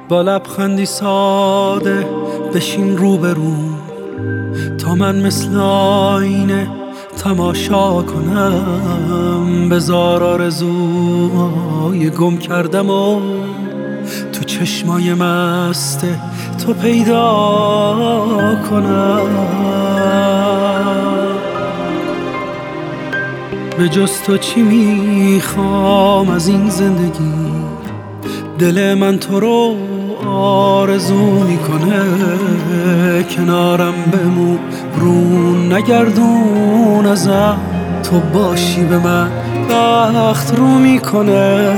با لبخندی ساده بشین روبروم تا من مثل آینه تماشا کنم. بذار آرزوهای گم کردم و تو چشمای مست تو پیدا کنم. به جز تو چی میخوام از این زندگی؟ دل من تو رو آرزو میکنه. کنارم بمون رون نگردون ازم، تو باشی به من بخت رو میکنه.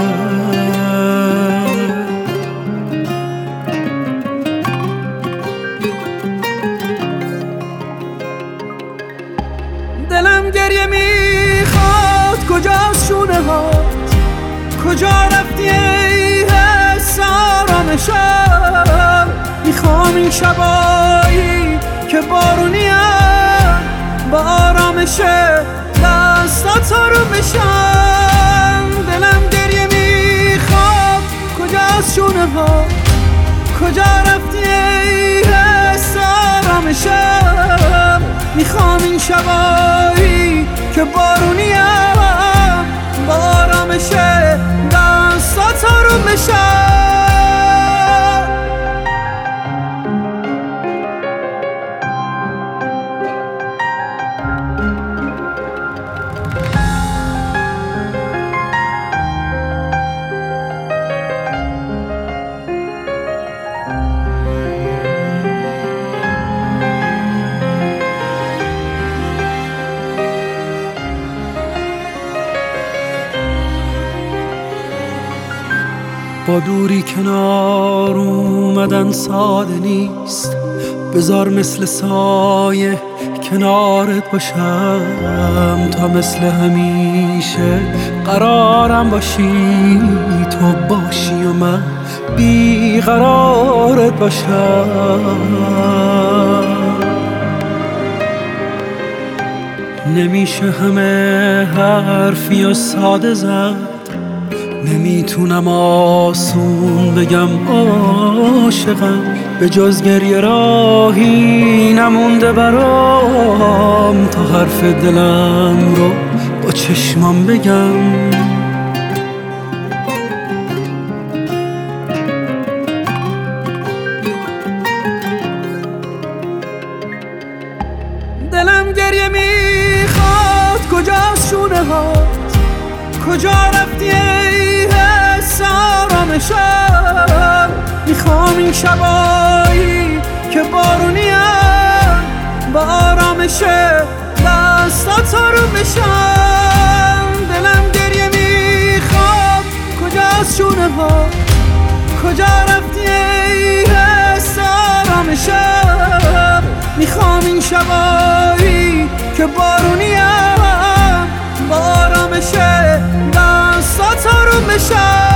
دلم گریه میخواد، کجاست شونه هات؟ کجا رفتی ای حس آرامشم؟ میخوام این شبایی که بارونیم با آرامش دستات رو بشم. دلم گریه میخواد، کجاست شونه ها؟ کجا رفتی ای حس آرامشم؟ میخوام این شبایی که بارونیم با آرامش دستات رو بشم. با دوری کنار اومدن ساده نیست، بذار مثل سایه کنارت باشم تا مثل همیشه قرارم باشی. تو باشی و من بیقرارت باشم. نمیشه همه حرفی و ساده زد، نمیتونم آسون بگم عاشقم. به جز گریه راهی نمونده برام تا حرف دلم رو با چشمام بگم. دلم گریه میخواد، کجاست شونه هات؟ کجا رفتی ای حس آرامشم؟ میخوام این شبایی که بارونیم با آرامش دستات رو بشم. دلم گریه میخواد، کجاست شونه ها؟ کجا رفتی ای حس آرامشم؟ میخوام این شبایی که بارونیم با آرامش دستات رو بشم.